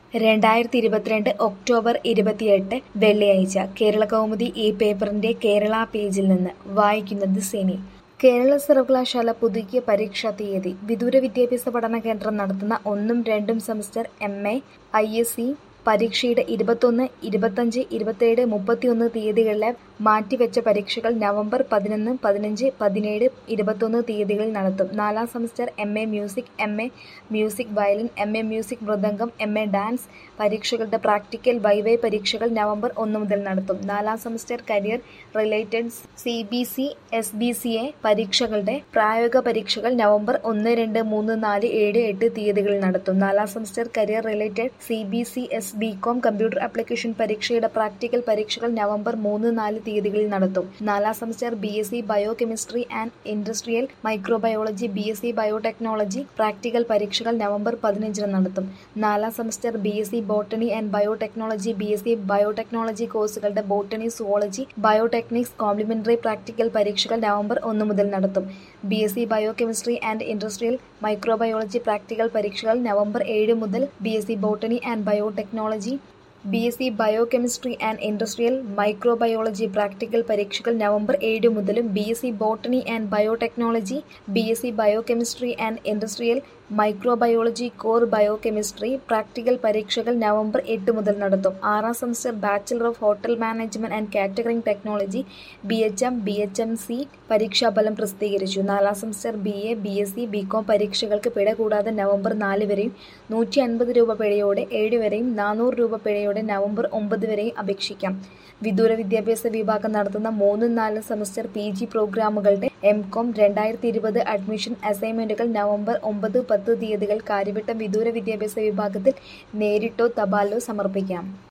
2022 October 28 വെള്ളിയാഴ്ച കേരളകൗമുദി ഈ പേപ്പറിന്റെ കേരള പേജിൽ നിന്ന് വായിക്കുന്നത് സിനി. കേരള സർവകലാശാല പുതുക്കിയ പരീക്ഷാ തീയതി. വിദൂര വിദ്യാഭ്യാസ പഠന കേന്ദ്രം നടത്തുന്ന 1ഉം 2ഉം സെമസ്റ്റർ MA, ISE പരീക്ഷയുടെ 21, 25, 27, 31 തീയതികളിലെ മാറ്റിവെച്ച പരീക്ഷകൾ നവംബർ 11, 15, 17, 21 തീയതികളിൽ നടത്തും. 4ാം semester MA music, MA music violin, MA music mridangam, MA dance പരീക്ഷകളുടെ പ്രാക്ടിക്കൽ വൈവേ പരീക്ഷകൾ നവംബർ 1 മുതൽ നടത്തും. 4ാം semester career related CBC, SBCA പരീക്ഷകളുടെ പ്രായോഗിക പരീക്ഷകൾ നവംബർ 1, 2, 3, 4, 7, 8 തീയതികളിൽ നടത്തും. 4ാം semester career related CBCS BCom computer application പരീക്ഷയുടെ പ്രാക്ടിക്കൽ പരീക്ഷകൾ നവംബർ 3, 4 തീയതികളിൽ നടത്തും. 4ാം semester BSc bio chemistry and industrial microbiology, BSc biotechnology practical പരീക്ഷകൾ നവംബർ 15 നടത്തും. 4ാം semester BSc botany and biotechnology, BSc biotechnology കോഴ്സുകളുടെ botany, zoology, biotechnics complementary practical പരീക്ഷകൾ നവംബർ 1 മുതൽ നടത്തും. BSc bio chemistry and industrial microbiology practical പരീക്ഷകൾ November 7 മുതൽ. BSc botany and biotechnology, BSc bio chemistry and industrial microbiology practical പരീക്ഷകൾ November 7 മുതലും. BSc botany and biotechnology, BSc bio chemistry and industrial microbiology core bio chemistry practical പരീക്ഷകൾ November 8 മുതൽ നടത്തും. 6ാം semester bachelor of hotel management and catering technology BHM, BHMC പരീക്ഷാഫലം പ്രസിദ്ധീകരിച്ചു. 4ാം semester BA, BSc BCom പരീക്ഷകൾക്ക് പിഴ കൂടാതെ നവംബർ 4 വരെയും 150 രൂപ പിഴയോടെ 7 വരെയും 400 രൂപ പിഴയോടെ നവംബർ 9 വരെയും അപേക്ഷിക്കാം. വിദൂര വിദ്യാഭ്യാസ വിഭാഗം നടത്തുന്ന 3ഉം 4ഉം സെമസ്റ്റർ PG പ്രോഗ്രാമുകളുടെ MCOM 2020 അഡ്മിഷൻ അസൈൻമെന്റുകൾ നവംബർ 9, 10 തീയതികൾ കാര്യവട്ടം വിദൂര വിദ്യാഭ്യാസ വിഭാഗത്തിൽ നേരിട്ടോ തപാലിലോ സമർപ്പിക്കാം.